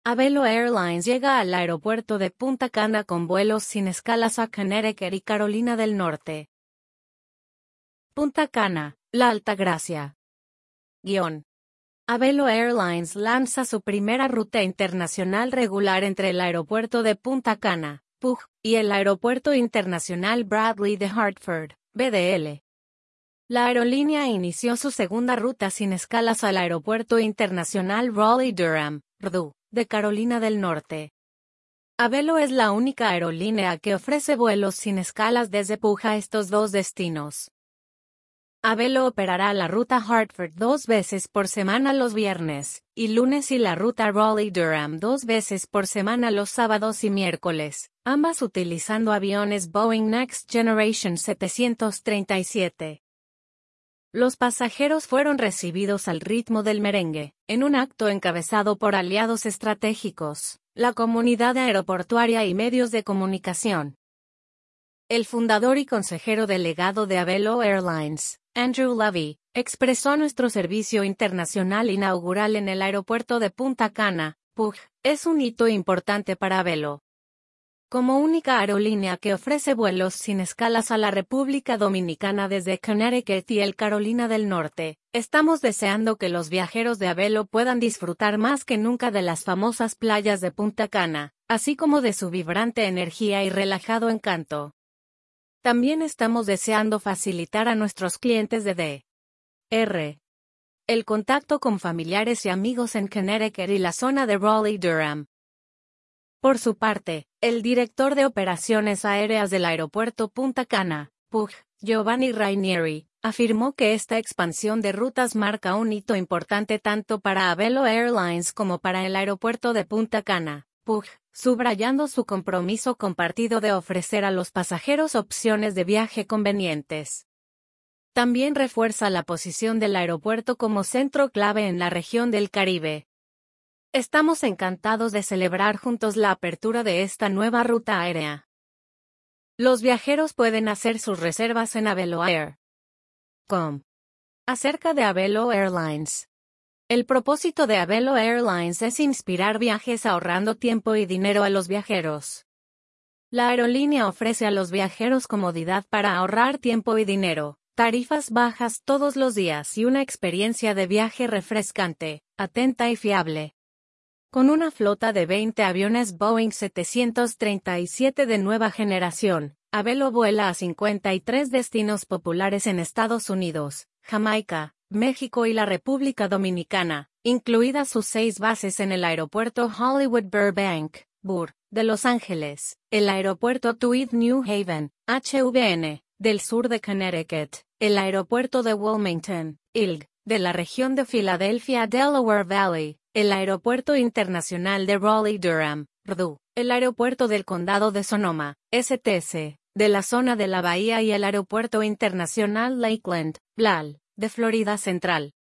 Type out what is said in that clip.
Avelo Airlines llega al aeropuerto de Punta Cana con vuelos sin escalas a Connecticut y Carolina del Norte. Punta Cana, La Altagracia. Avelo Airlines lanza su primera ruta internacional regular entre el aeropuerto de Punta Cana, PUG, y el Aeropuerto Internacional Bradley de Hartford, BDL. La aerolínea inició su segunda ruta sin escalas al Aeropuerto Internacional Raleigh-Durham, RDU, de Carolina del Norte. Avelo es la única aerolínea que ofrece vuelos sin escalas desde PUG a estos dos destinos. Avelo operará la ruta Hartford 2 veces por semana los viernes y lunes y la ruta Raleigh-Durham 2 veces por semana los sábados y miércoles, ambas utilizando aviones Boeing Next Generation 737. Los pasajeros fueron recibidos al ritmo del merengue, en un acto encabezado por aliados estratégicos, la comunidad aeroportuaria y medios de comunicación. El fundador y consejero delegado de Avelo Airlines, Andrew Levy, expresó: nuestro servicio internacional inaugural en el aeropuerto de Punta Cana, PUG, es un hito importante para Avelo. Como única aerolínea que ofrece vuelos sin escalas a la República Dominicana desde Connecticut y el Carolina del Norte, estamos deseando que los viajeros de Avelo puedan disfrutar más que nunca de las famosas playas de Punta Cana, así como de su vibrante energía y relajado encanto. También estamos deseando facilitar a nuestros clientes de DR el contacto con familiares y amigos en Connecticut y la zona de Raleigh-Durham. Por su parte, el director de operaciones aéreas del aeropuerto Punta Cana, PUG, Giovanni Rainieri, afirmó que esta expansión de rutas marca un hito importante tanto para Avelo Airlines como para el aeropuerto de Punta Cana, PUG, subrayando su compromiso compartido de ofrecer a los pasajeros opciones de viaje convenientes. También refuerza la posición del aeropuerto como centro clave en la región del Caribe. Estamos encantados de celebrar juntos la apertura de esta nueva ruta aérea. Los viajeros pueden hacer sus reservas en aveloair.com. Acerca de Avelo Airlines. El propósito de Avelo Airlines es inspirar viajes ahorrando tiempo y dinero a los viajeros. La aerolínea ofrece a los viajeros comodidad para ahorrar tiempo y dinero, tarifas bajas todos los días y una experiencia de viaje refrescante, atenta y fiable. Con una flota de 20 aviones Boeing 737 de nueva generación, Avelo vuela a 53 destinos populares en Estados Unidos, Jamaica, México y la República Dominicana, incluidas sus 6 bases en el aeropuerto Hollywood Burbank, BUR, de Los Ángeles, el aeropuerto Tweed New Haven, HVN, del sur de Connecticut, el aeropuerto de Wilmington, ILG, de la región de Filadelfia Delaware Valley, el aeropuerto internacional de Raleigh-Durham, RDU, el aeropuerto del condado de Sonoma, STC, de la zona de la bahía y el aeropuerto internacional Lakeland, LAL, de Florida Central.